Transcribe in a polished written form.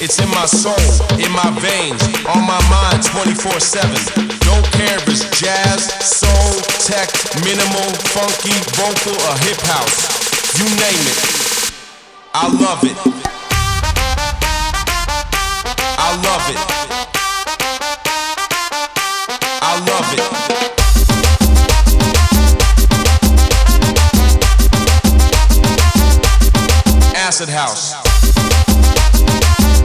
It's in my soul, in my veins, on my mind 24/7. Don't care if it's jazz, soul, tech, minimal, funky, vocal, or hip house. You name it. I love it. I love it. I love it. Acid house.